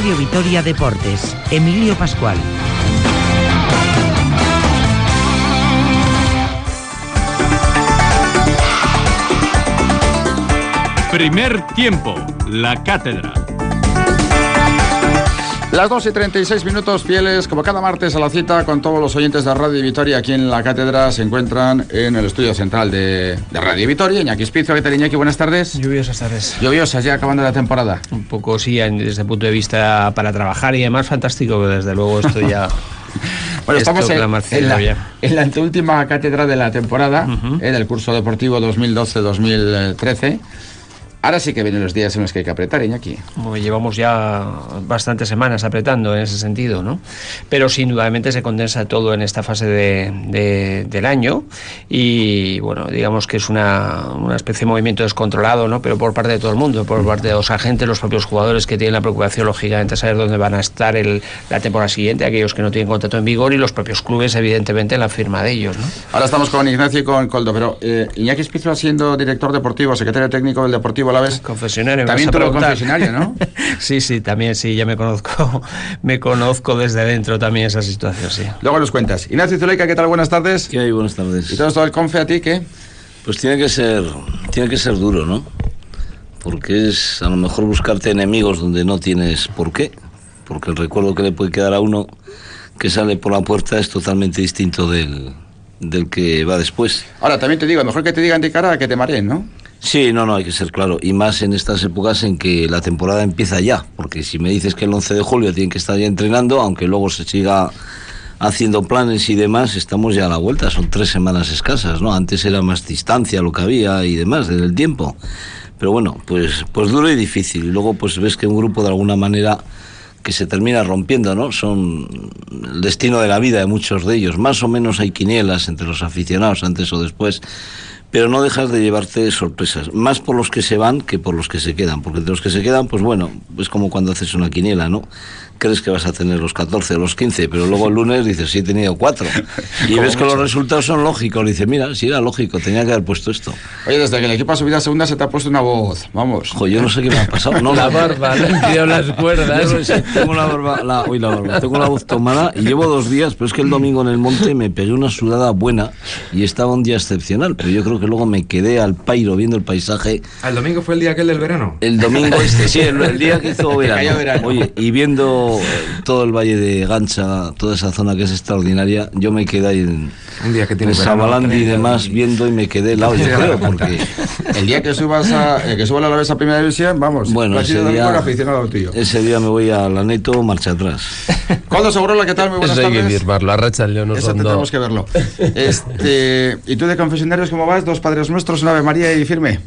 Radio Vitoria Deportes, Emilio Pascual. Primer tiempo, la cátedra. Las 2:36, fieles, como cada martes, a la cita con todos los oyentes de Radio Vitoria aquí en la cátedra. Se encuentran en el estudio central de Radio Vitoria. Iñaki Espizo, ¿qué tal, Iñaki? Buenas tardes. Lluviosas tardes. Lluviosas, ya acabando la temporada. Un poco, sí, desde el punto de vista para trabajar y además fantástico, pero desde luego esto ya... Bueno, estamos en la anteúltima cátedra de la temporada, del curso deportivo 2012-2013. Ahora sí que vienen los días en los que hay que apretar, Iñaki. Bueno, llevamos ya bastantes semanas apretando en ese sentido, ¿no? Pero sin dudamente se condensa todo en esta fase del año y, bueno, digamos que es una especie de movimiento descontrolado, ¿no? Pero por parte de todo el mundo, por parte de los agentes, los propios jugadores que tienen la preocupación, lógicamente, de saber dónde van a estar la temporada siguiente, aquellos que no tienen contrato en vigor y los propios clubes, evidentemente, en la firma de ellos, ¿no? Ahora estamos con Ignacio y con Koldo, pero Iñaki Espizo, siendo director deportivo, secretario técnico del Deportivo Alavés. Confesionario. También tú lo confesionario, ¿no? Sí, también, sí, ya me conozco desde dentro también esa situación, sí. Luego nos cuentas. Ignacio Zuleika, ¿qué tal? Buenas tardes. ¿Qué hay? Buenas tardes. ¿Y todo esto del confe a ti, qué? Pues tiene que ser duro, ¿no? Porque es a lo mejor buscarte enemigos donde no tienes por qué. Porque el recuerdo que le puede quedar a uno que sale por la puerta es totalmente distinto del que va después. Ahora, también te digo, mejor que te digan de cara a que te mareen, ¿no? Sí, no, hay que ser claro. Y más en estas épocas en que la temporada empieza ya. Porque si me dices que el 11 de julio tienen que estar ya entrenando, aunque luego se siga haciendo planes y demás, estamos ya a la vuelta. Son 3 semanas escasas, ¿no? Antes era más distancia lo que había y demás del tiempo. Pero bueno, pues duro y difícil. Y luego pues ves que un grupo de alguna manera que se termina rompiendo, ¿no? Son el destino de la vida de muchos de ellos. Más o menos hay quinielas entre los aficionados antes o después, pero no dejas de llevarte sorpresas, más por los que se van que por los que se quedan, porque de los que se quedan, pues bueno, es como cuando haces una quiniela, ¿no? Crees que vas a tener los 14 o los 15, pero luego el lunes dices, sí, he tenido 4. Y ves que los resultados son lógicos. Dices, mira, sí era lógico, tenía que haber puesto esto. Oye, desde que el equipo ha subido a segunda se te ha puesto una voz, vamos. Jo, yo no sé qué me ha pasado. No, la barba, le han tirado las cuerdas. Yo no sé, tengo la barba, tengo la voz tomada y llevo 2 días, pero es que el domingo en el monte me pegué una sudada buena y estaba un día excepcional, pero yo creo que luego me quedé al pairo viendo el paisaje. ¿El domingo fue el día aquel del verano? El domingo sí, el día que hizo verano. Oye, y viendo todo el valle de Gancha, toda esa zona que es extraordinaria, yo me quedé ahí en Sabalandi y demás viendo y me quedé helado, yo creo, porque el día que suba la Alavés a Primera División, vamos, bueno, ese día me voy a la Neto, marcha atrás. Koldo Segurola, ¿qué tal? Muy buenas tardes. Eso hay que firmarlo, arracha el león. Eso tenemos que verlo. ¿Y tú de confesionarios cómo vas? 2 Padres Nuestros, una Ave María y firme.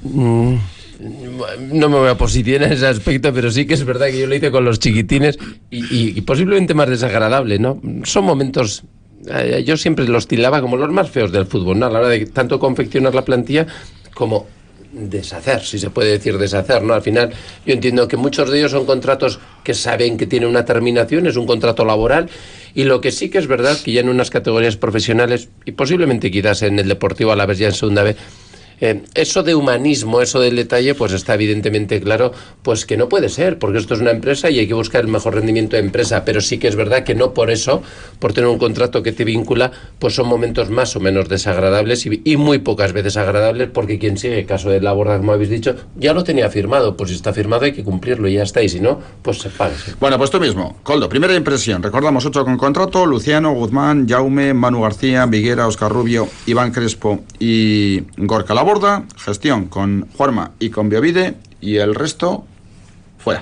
No me voy a posicionar en ese aspecto, pero sí que es verdad que yo lo hice con los chiquitines y posiblemente más desagradable, ¿no? Son momentos, yo siempre los tildaba como los más feos del fútbol, ¿no? A la hora de tanto confeccionar la plantilla como deshacer, si se puede decir deshacer, ¿no? Al final yo entiendo que muchos de ellos son contratos que saben que tienen una terminación, es un contrato laboral, y lo que sí que es verdad que ya en unas categorías profesionales y posiblemente quizás en el Deportivo Alavés ya en segunda vez, eso de humanismo, eso del detalle, pues está evidentemente claro, pues que no puede ser, porque esto es una empresa y hay que buscar el mejor rendimiento de empresa, pero sí que es verdad que no por eso, por tener un contrato que te vincula, pues son momentos más o menos desagradables y muy pocas veces agradables, porque quien sigue, caso de Laborda, como habéis dicho, ya lo tenía firmado, pues si está firmado hay que cumplirlo y ya está, y si no, pues se paga. ¿Sí? Bueno, pues tú mismo, Koldo, primera impresión, recordamos 8 con contrato, Luciano, Guzmán, Jaume, Manu García, Viguera, Óscar Rubio, Iván Crespo y Gorka Laborda, gestión con Juanma y con Biovide, y el resto fuera.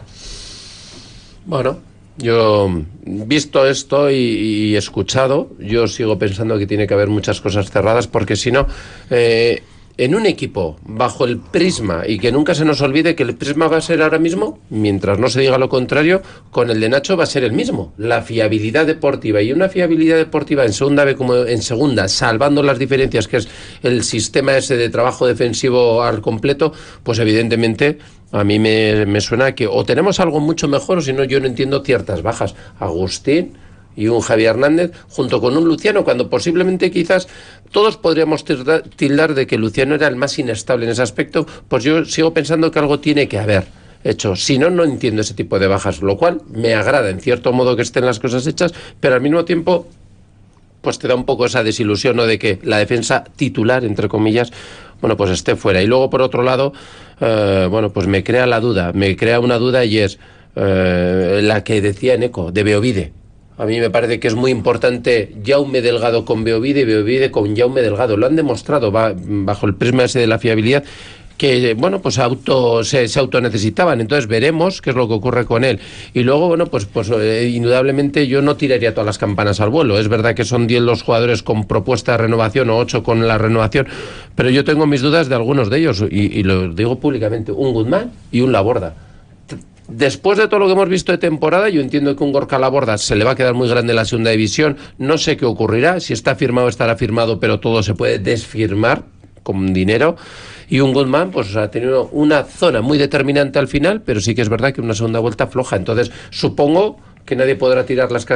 Bueno, yo visto esto y escuchado, yo sigo pensando que tiene que haber muchas cosas cerradas, porque si no, en un equipo bajo el prisma, y que nunca se nos olvide que el prisma va a ser ahora mismo, mientras no se diga lo contrario, con el de Nacho va a ser el mismo, la fiabilidad deportiva, y una fiabilidad deportiva en segunda B como en segunda, salvando las diferencias que es el sistema ese de trabajo defensivo al completo, pues evidentemente a mí me suena que o tenemos algo mucho mejor, o si no, yo no entiendo ciertas bajas. Agustín y un Javier Hernández junto con un Luciano, cuando posiblemente quizás todos podríamos tildar de que Luciano era el más inestable en ese aspecto, pues yo sigo pensando que algo tiene que haber hecho. Si no, no entiendo ese tipo de bajas, lo cual me agrada en cierto modo que estén las cosas hechas, pero al mismo tiempo pues te da un poco esa desilusión, ¿no?, de que la defensa titular, entre comillas, bueno, pues esté fuera. Y luego, por otro lado, bueno, pues me crea una duda y es la que decía Eneco, de Beovide. A mí me parece que es muy importante Jaume Delgado con Beovide y Beovide con Jaume Delgado. Lo han demostrado bajo el prisma ese de la fiabilidad, que bueno, pues se autonecesitaban. Entonces veremos qué es lo que ocurre con él. Y luego, bueno, pues indudablemente yo no tiraría todas las campanas al vuelo. Es verdad que son 10 los jugadores con propuesta de renovación o 8 con la renovación, pero yo tengo mis dudas de algunos de ellos y lo digo públicamente, un Guzmán y un Laborda. Después de todo lo que hemos visto de temporada, yo entiendo que un Gorka Laborda se le va a quedar muy grande en la segunda división. No sé qué ocurrirá, si está firmado estará firmado, pero todo se puede desfirmar con dinero. Y un Guzmán pues ha tenido una zona muy determinante al final, pero sí que es verdad que una segunda vuelta floja. Entonces supongo que nadie podrá tirar las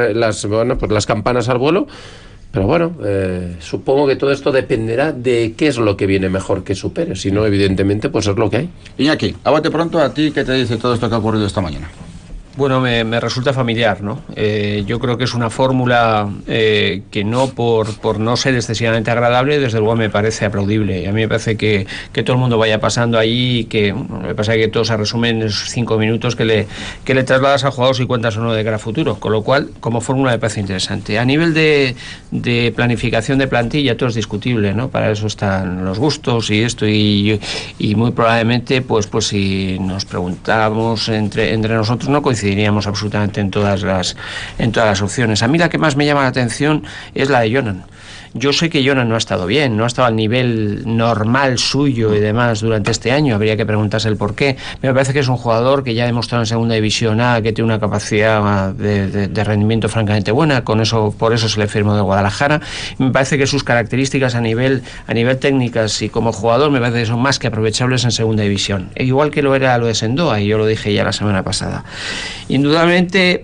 campanas al vuelo, pero bueno, supongo que todo esto dependerá de qué es lo que viene mejor que supere. Si no, evidentemente, pues es lo que hay. Iñaki, a bote pronto, a ti, ¿qué te dice todo esto que ha ocurrido esta mañana? Bueno, me resulta familiar, ¿no? Yo creo que es una fórmula que no por no ser excesivamente agradable, desde luego me parece aplaudible. A mí me parece que todo el mundo vaya pasando allí y que lo que pasa es que todo se resume en esos 5 minutos que le trasladas al jugador si cuentas o no de cara a futuro. Con lo cual, como fórmula me parece interesante. A nivel de planificación de plantilla, todo es discutible, ¿no? Para eso están los gustos y esto y muy probablemente, pues si nos preguntáramos entre nosotros, no coincidiríamos absolutamente en todas las opciones. A mí la que más me llama la atención es la de Jonan. Yo sé que Jonan no ha estado bien, no ha estado al nivel normal suyo y demás durante este año, habría que preguntarse el por qué. Me parece que es un jugador que ya ha demostrado en segunda división A que tiene una capacidad de rendimiento francamente buena, por eso se le firmó de Guadalajara. Me parece que sus características a nivel técnicas y como jugador me parece que son más que aprovechables en segunda división. Igual que lo era lo de Sendoa, y yo lo dije ya la semana pasada. Indudablemente,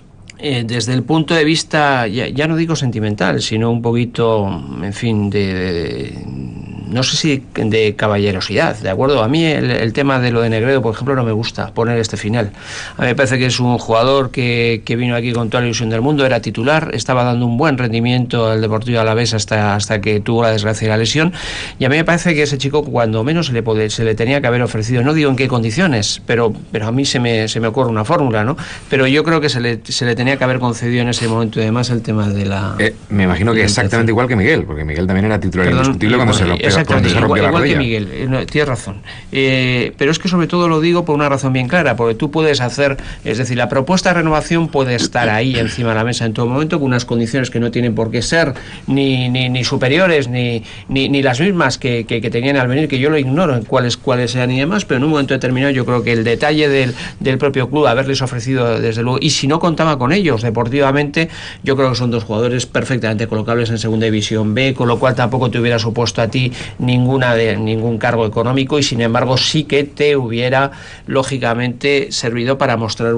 desde el punto de vista, ya no digo sentimental, sino un poquito, en fin, no sé si de caballerosidad, ¿de acuerdo? A mí el tema de lo de Negredo, por ejemplo, no me gusta poner este final. A mí me parece que es un jugador que vino aquí con toda la ilusión del mundo, era titular, estaba dando un buen rendimiento al Deportivo Alavés hasta que tuvo la desgracia de la lesión, y a mí me parece que ese chico, cuando menos se le tenía que haber ofrecido, no digo en qué condiciones, pero a mí se me ocurre una fórmula, ¿no? Pero yo creo que se le tenía que haber concedido en ese momento, y además el tema de la... me imagino que exactamente igual que Miguel, porque Miguel también era titular indiscutible cuando se lo pegó. Igual que Miguel, tienes razón. Pero es que sobre todo lo digo por una razón bien clara, porque tú puedes hacer, es decir, la propuesta de renovación puede estar ahí encima de la mesa en todo momento, con unas condiciones que no tienen por qué ser ni superiores, ni las mismas que tenían al venir, que yo lo ignoro en cuáles sean y demás, pero en un momento determinado yo creo que el detalle del propio club, haberles ofrecido, desde luego, y si no contaba con ellos deportivamente, yo creo que son dos jugadores perfectamente colocables en segunda división B, con lo cual tampoco te hubiera supuesto a ti ningún cargo económico, y sin embargo sí que te hubiera lógicamente servido para mostrar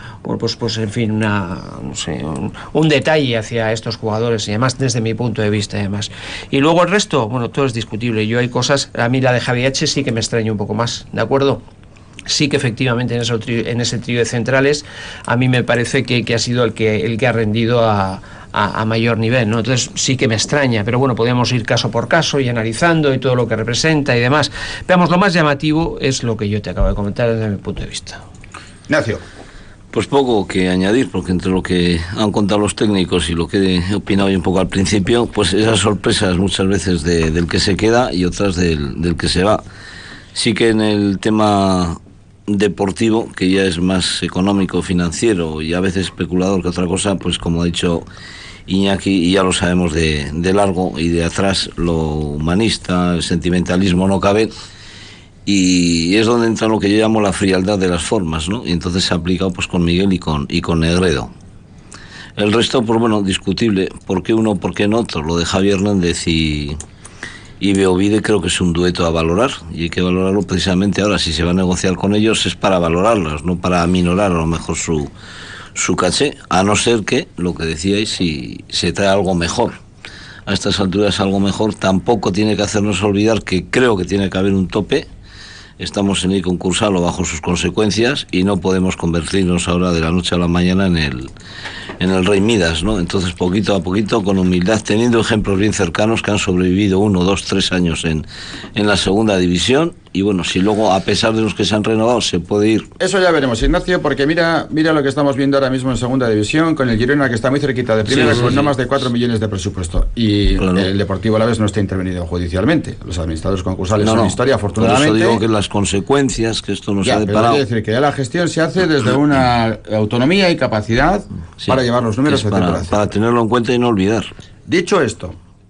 un detalle hacia estos jugadores y además desde mi punto de vista además. Y luego el resto, bueno, todo es discutible. Yo hay cosas, a mí la de Javi H sí que me extraña un poco más, ¿de acuerdo? Sí que efectivamente en ese trío de centrales a mí me parece que ha sido el que ha rendido a mayor nivel, ¿no? Entonces sí que me extraña, pero bueno, podemos ir caso por caso y analizando y todo lo que representa y demás. Veamos, lo más llamativo es lo que yo te acabo de comentar desde mi punto de vista. Ignacio. Pues poco que añadir, porque entre lo que han contado los técnicos y lo que he opinado yo un poco al principio, pues esas sorpresas muchas veces del que se queda y otras del que se va. Sí que en el tema deportivo, que ya es más económico, financiero y a veces especulador que otra cosa, pues como ha dicho Iñaki, y ya lo sabemos de largo y de atrás, lo humanista, el sentimentalismo no cabe, y es donde entra lo que yo llamo la frialdad de las formas, ¿no? Y entonces se ha aplicado pues con Miguel y con Negredo. El resto, pues bueno, discutible, ¿por qué uno, por qué no otro? Lo de Javi Hernández y Beovide creo que es un dueto a valorar, y hay que valorarlo precisamente ahora. Si se va a negociar con ellos es para valorarlos, no para aminorar a lo mejor su caché, a no ser que, lo que decíais, si se trae algo mejor. A estas alturas algo mejor tampoco tiene que hacernos olvidar que creo que tiene que haber un tope estamos en el concursal o bajo sus consecuencias y no podemos convertirnos ahora de la noche a la mañana en el Rey Midas, ¿no? Entonces, poquito a poquito, con humildad, teniendo ejemplos bien cercanos que han sobrevivido 1, 2, 3 años en la segunda división. Y bueno, si luego, a pesar de los que se han renovado, se puede ir. Eso ya veremos, Ignacio, porque mira lo que estamos viendo ahora mismo en segunda división, con el Girona, que está muy cerquita de primera, con no más de 4 millones de presupuesto. Y claro, el Deportivo Alavés no está intervenido judicialmente. Los administradores concursales son historia, afortunadamente. Por eso digo que las consecuencias que esto nos ha deparado. Pero quiere decir que ya la gestión se hace desde una autonomía y capacidad para llevar los números de temporada. Para tenerlo en cuenta y no olvidar. Dicho esto,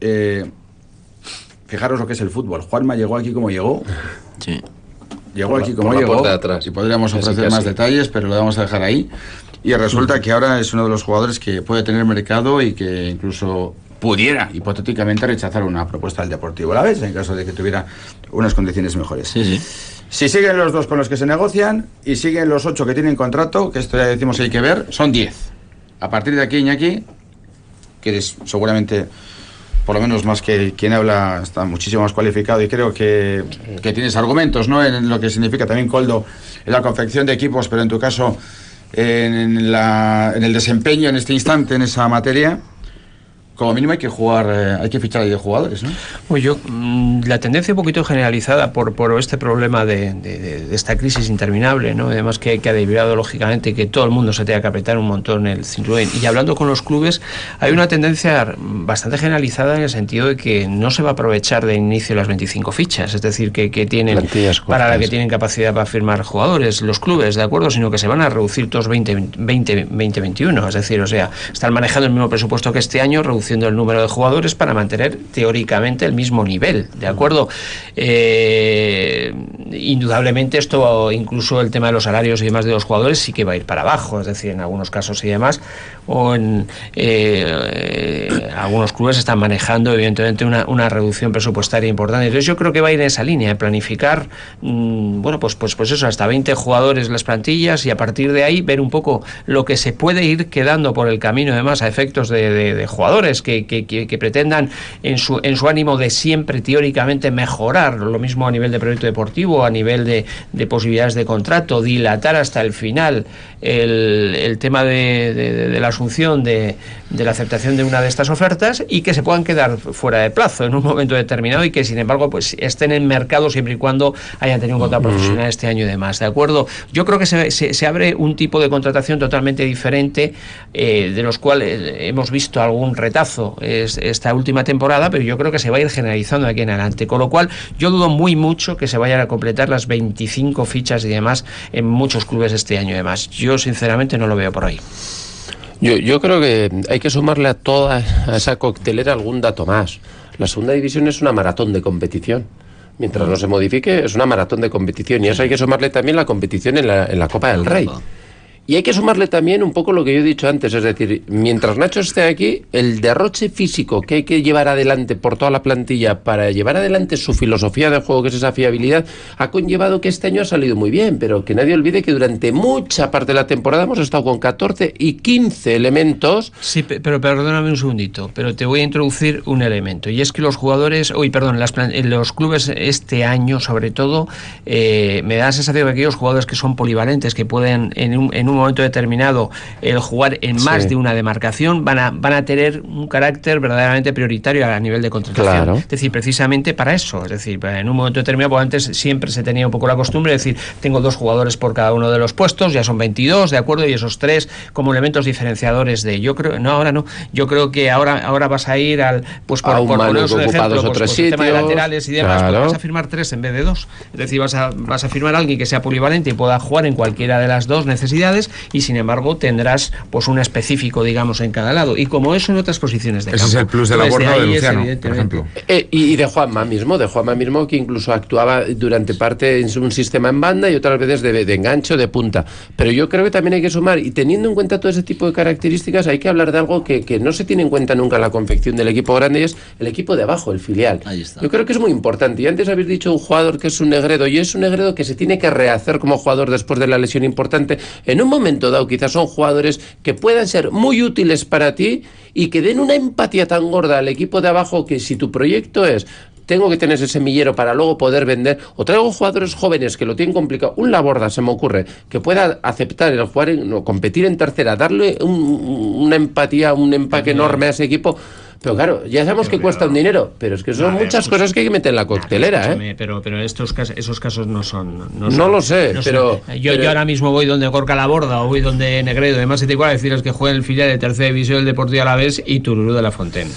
fijaros lo que es el fútbol. Juanma llegó aquí como llegó. Sí. Llegó aquí como llegó. Y podríamos ofrecer más detalles, pero lo vamos a dejar ahí. Y resulta que ahora es uno de los jugadores que puede tener mercado y que incluso pudiera, hipotéticamente, rechazar una propuesta del Deportivo Alavés en caso de que tuviera unas condiciones mejores. Sí. Si siguen los 2 con los que se negocian y siguen los 8 que tienen contrato, que esto ya decimos hay que ver, son 10. A partir de aquí, Iñaki, que eres seguramente, por lo menos más que quien habla, está muchísimo más cualificado y creo que tienes argumentos, ¿no? En lo que significa también, Koldo, en la confección de equipos, pero en tu caso en el desempeño en este instante en esa materia. Como mínimo hay que jugar, hay que fichar a 10 jugadores, ¿no? Pues la tendencia un poquito generalizada por este problema de esta crisis interminable, ¿no? Además que ha derivado lógicamente que todo el mundo se tenga que apretar un montón el cinturón. Y hablando con los clubes, hay una tendencia bastante generalizada en el sentido de que no se va a aprovechar de inicio las 25 fichas, es decir, que tienen para la que tienen capacidad para firmar jugadores, los clubes, ¿de acuerdo? Sino que se van a reducir todos 20-21, es decir, o sea, están manejando el mismo presupuesto que este año, reduciendo el número de jugadores para mantener teóricamente el mismo nivel, ¿de acuerdo? Indudablemente esto, incluso el tema de los salarios y demás de los jugadores, sí que va a ir para abajo, es decir, en algunos casos y demás, o en algunos clubes están manejando evidentemente una reducción presupuestaria importante. Entonces yo creo que va a ir en esa línea, de planificar, bueno, pues eso, hasta 20 jugadores las plantillas, y a partir de ahí ver un poco lo que se puede ir quedando por el camino, además, a efectos de jugadores que pretendan en su ánimo de siempre teóricamente mejorar, lo mismo a nivel de proyecto deportivo, a nivel de posibilidades de contrato, dilatar hasta el final el tema de la asunción de la aceptación de una de estas ofertas, y que se puedan quedar fuera de plazo en un momento determinado, y que sin embargo pues estén en mercado siempre y cuando hayan tenido un contrato profesional este año y demás, ¿de acuerdo? Yo creo que se abre un tipo de contratación totalmente diferente, de los cuales hemos visto algún retazo esta última temporada, pero yo creo que se va a ir generalizando de aquí en adelante, con lo cual yo dudo mucho que se vayan a completar las 25 fichas y demás en muchos clubes este año y demás. Yo sinceramente no lo veo por ahí. Yo creo que hay que sumarle a toda esa coctelera algún dato más. La segunda división es una maratón de competición. Mientras no se modifique, es una maratón de competición, y eso hay que sumarle también la competición en la Copa del Rey. Y hay que sumarle también un poco lo que yo he dicho antes, es decir, mientras Nacho esté aquí, el derroche físico que hay que llevar adelante por toda la plantilla para llevar adelante su filosofía de juego, que es esa fiabilidad, ha conllevado que este año ha salido muy bien, pero que nadie olvide que durante mucha parte de la temporada hemos estado con 14 y 15 elementos. Sí, pero perdóname un segundito, pero te voy a introducir un elemento, y es que los jugadores, los clubes este año, sobre todo, me da la sensación de que aquellos jugadores que son polivalentes, que pueden en un momento determinado jugar en más de una demarcación, van a tener un carácter verdaderamente prioritario a nivel de contratación. Claro. Es decir, precisamente para eso, es decir, en un momento determinado, porque antes siempre se tenía un poco la costumbre de decir, tengo 2 jugadores por cada uno de los puestos, ya son 22, ¿de acuerdo? Y esos 3 como elementos diferenciadores yo creo que ahora vas a ir al, pues por poneros un ejemplo, pues, el tema de laterales y demás, pues vas a firmar 3 en vez de 2, es decir, vas a firmar a alguien que sea polivalente y pueda jugar en cualquiera de las 2 necesidades, y sin embargo tendrás pues un específico, digamos, en cada lado, y como eso en otras posiciones de campo. Ese es el plus de la borda de Luciano, por ejemplo. Y de Juanma mismo, que incluso actuaba durante parte en un sistema en banda y otras veces de engancho, de punta. Pero yo creo que también hay que sumar, y teniendo en cuenta todo ese tipo de características, hay que hablar de algo que no se tiene en cuenta nunca en la confección del equipo grande, y es el equipo de abajo, el filial. Ahí está. Yo creo que es muy importante. Y antes habéis dicho un jugador que es un Negredo, y es un Negredo que se tiene que rehacer como jugador después de la lesión importante. En un momento dado, quizás son jugadores que puedan ser muy útiles para ti y que den una empatía tan gorda al equipo de abajo, que si tu proyecto es tengo que tener ese semillero para luego poder vender, o traigo jugadores jóvenes que lo tienen complicado. Un Laborda, se me ocurre, que pueda aceptar el jugar, competir en tercera, darle una empatía, un empaque enorme a ese equipo. Pero claro, ya sabemos que cuesta un dinero, pero es que son muchas cosas que hay que meter en la coctelera, Pero esos casos no son... No lo sé, pero... Yo ahora mismo voy donde Gorka Laborda o voy donde Negredo, además te igual decirles que juega en el filial de tercera división del Deportivo Alavés y Tururú de la Fontaine.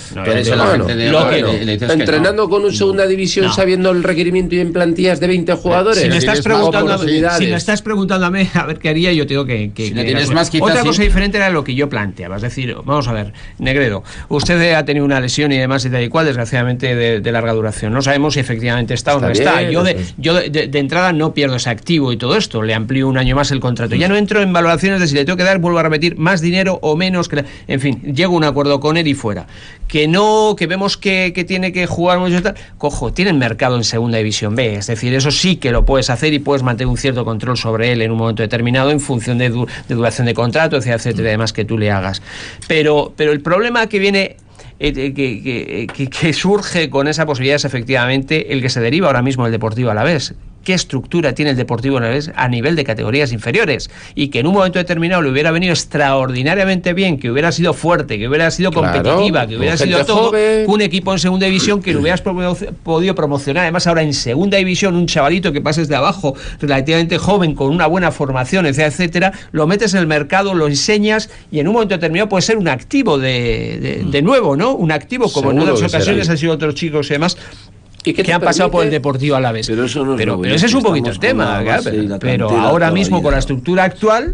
Entrenando con un segunda división sabiendo el requerimiento y en plantillas de 20 jugadores. Si me estás preguntando a mí a ver qué haría, yo tengo que si no tienes más, otra cosa diferente era lo que yo planteaba. Es decir, vamos a ver, Negredo, usted ha tenido una lesión y demás y tal y cual, desgraciadamente de larga duración. No sabemos si efectivamente está o no está. Yo de entrada no pierdo ese activo y todo esto, le amplío un año más el contrato. Ya no entro en valoraciones de si le tengo que dar, vuelvo a repetir, más dinero o menos. En fin, llego a un acuerdo con él y fuera. Que vemos que tiene que jugar mucho y tal, cojo, tienen mercado en segunda división B, es decir, eso sí que lo puedes hacer y puedes mantener un cierto control sobre él en un momento determinado en función de duración de contrato, etcétera, además que tú le hagas. Pero el problema que viene... Que surge con esa posibilidad es efectivamente el que se deriva ahora mismo del Deportivo Alavés. ¿Qué estructura tiene el Deportivo Alavés a nivel de categorías inferiores? Y que en un momento determinado le hubiera venido extraordinariamente bien, que hubiera sido fuerte, que hubiera sido competitiva, que hubiera sido todo, un equipo en segunda división que lo hubieras podido promocionar. Además, ahora en segunda división, un chavalito que pases de abajo, relativamente joven, con una buena formación, etcétera, lo metes en el mercado, lo enseñas y en un momento determinado puede ser un activo de nuevo, ¿no? Un activo, como en otras ocasiones han sido otros chicos y demás. Que han pasado por el Deportivo Alavés. Pero eso no es pero ese es un poquito el tema, pero ahora mismo con la estructura actual...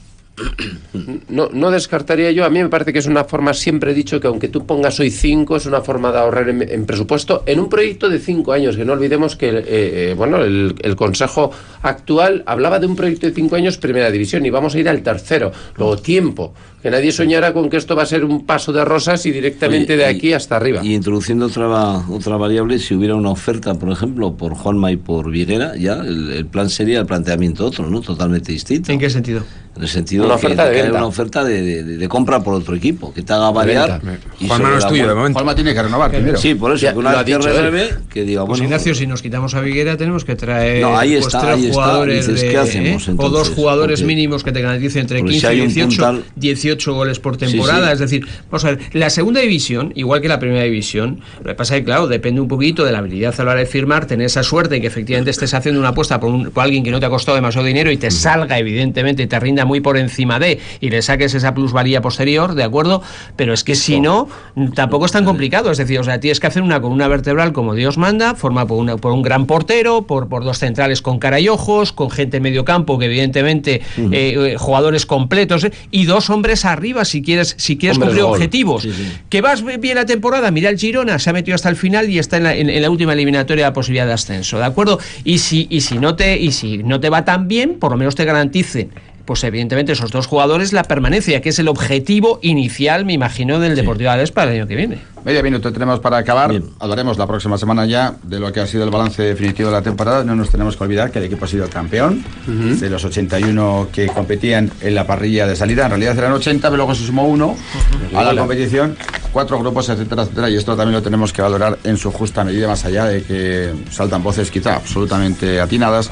No descartaría yo, a mí me parece que es una forma, siempre he dicho que aunque tú pongas hoy 5, es una forma de ahorrar en presupuesto en un proyecto de 5 años, que no olvidemos que el Consejo actual hablaba de un proyecto de 5 años primera división y vamos a ir al tercero, luego tiempo, que nadie soñara con que esto va a ser un paso de rosas y directamente de aquí hasta arriba. Y introduciendo otra variable, si hubiera una oferta, por ejemplo, por Juanma y por Viguera, ya el plan sería el planteamiento otro, ¿no? Totalmente distinto. ¿En qué sentido? En el sentido de que una oferta de compra por otro equipo, que te haga variar. Juanma no es tuyo de momento. Juanma tiene que renovar primero. Sí, por eso, que una vez que renueve, que diga, pues Ignacio, si nos quitamos a Viguera tenemos que traer ahí está, 3 jugadores dices, ¿qué hacemos, entonces? O 2 jugadores mínimos que te garanticen entre 15 y 18 goles por temporada. Es decir, vamos a ver, la segunda división, igual que la primera división, lo que pasa es que, claro, depende un poquito de la habilidad a la hora de firmar, tener esa suerte y que efectivamente estés haciendo una apuesta por alguien que no te ha costado demasiado dinero y te salga, evidentemente, y te rinda muy por encima de, y le saques esa plusvalía posterior, ¿de acuerdo? Pero es que si no, tampoco es tan complicado. Es decir, o sea, tienes que hacer una columna vertebral como Dios manda, formada por un gran portero, por 2 centrales con cara y ojos, con gente en medio campo, que evidentemente jugadores completos, y 2 hombres arriba si quieres cumplir objetivos. Que vas bien la temporada, mira el Girona, se ha metido hasta el final y está en la última eliminatoria la posibilidad de ascenso, ¿de acuerdo? Y si no te va tan bien, por lo menos te garantice, pues evidentemente esos 2 jugadores, la permanencia, que es el objetivo inicial, me imagino, del Deportivo Alavés para el año que viene. Medio minuto tenemos para acabar. Bien. Hablaremos la próxima semana ya de lo que ha sido el balance definitivo de la temporada. No nos tenemos que olvidar que el equipo ha sido campeón. De los 81 que competían en la parrilla de salida, en realidad eran 80, pero luego se sumó uno a la competición, 4 grupos, etcétera, etcétera, y esto también lo tenemos que valorar en su justa medida, más allá de que saltan voces quizá absolutamente atinadas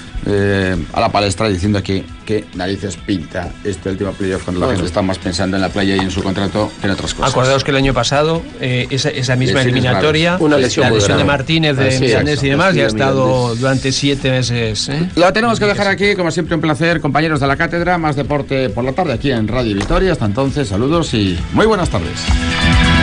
a la palestra diciendo que narices pinta este último playoff cuando la gente está más pensando en la playa y en su contrato que en otras cosas. Acordaos que el año pasado esa misma eliminatoria, una lesión de Martínez, de Milanés y demás, ya ha estado durante 7 meses. Lo tenemos que dejar aquí, como siempre un placer, compañeros de la cátedra, más deporte por la tarde aquí en Radio Vitoria. Hasta entonces, saludos y muy buenas tardes.